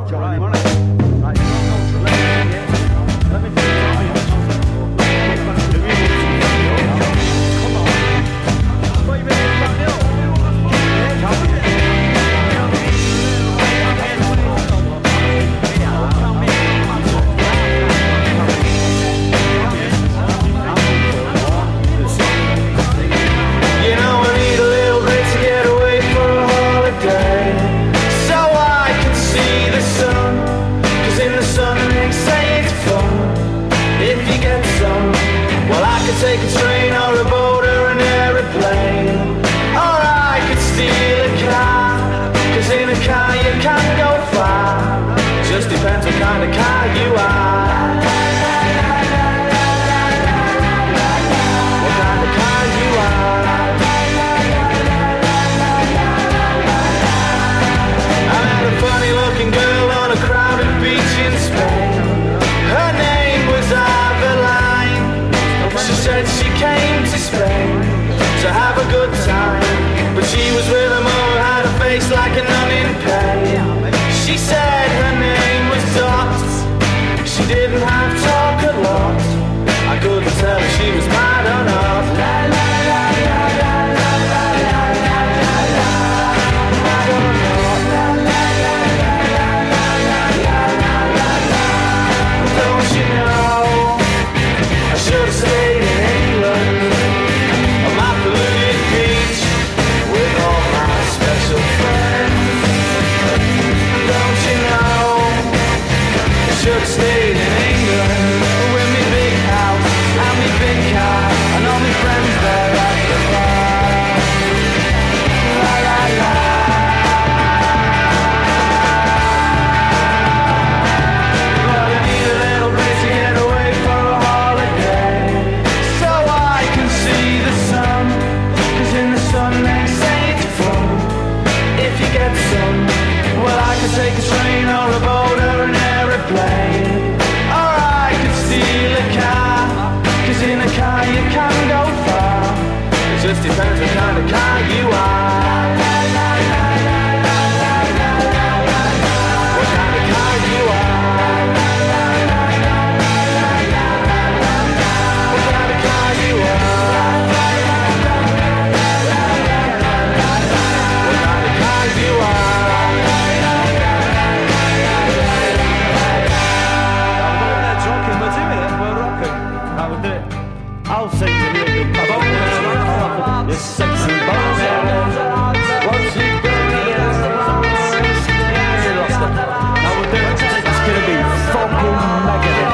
join him, wasn't it? Right, let me do it. Come on. What are you ready to back up? You know I need a little bit to get away for a holiday, so I can see the sun, 'cause in the sun they say it's fun if you get some. Well, I could take a train or a boat or an aeroplane, or I could steal a car, 'cause in a car you can go far. Just depends what kind of car you are. What kind of car you are. I met a funny looking girl on a crowded beach in Spain. Her name was Aveline. She said she came to Spain to have a good time, but she was with a mo who had a face like a nun in pain. She said her name was Dot. She didn't have to talk a lot. I couldn't tell if she was mad or not. La la la la la la la la la la la. I don't know. La la la la la la la la la la. Don't you know? I should have stayed in England on my polluted beach with all my special friends. Don't you know? I should have stayed in England with me big house and me big car and all my friends there at the bar. La la la. But I need a little bit to get away for a holiday, so I can see the sun, 'cause in the sun they say it's fun if you get some. Well, I could take a train or a boat or an aeroplane, or I could steal a car, 'cause in a car you can go far. It just depends what kind of car you are. What kind of car you are. What kind of car you are. What kind of car you are. They're talking, we're doing it, we're rocking. I will do it. I'll sing the little bit. This sexy bones. What's he doing? Now we'll do it. It's gonna be fucking mega.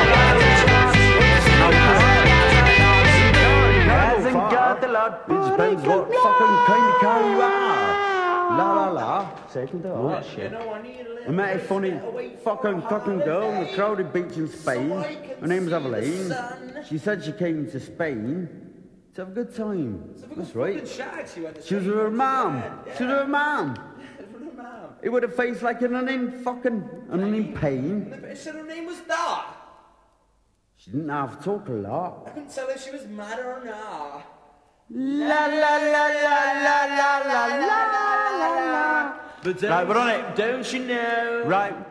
Hasn't got the lot. It depends what fucking kind of car you are. La la la. So you can do all that shit. I met a funny fucking girl on the crowded beach in Spain. Her name was Aveline. She said she came to Spain to have a good time. That's right. She was with her mum. She was with her mum. It would have faced like an nun in pain. But she said her name was Dot. She didn't have to talk a lot. I couldn't tell if she was mad or not. La la la la la la la la la la. Right, we're on it. Don't you know? Right.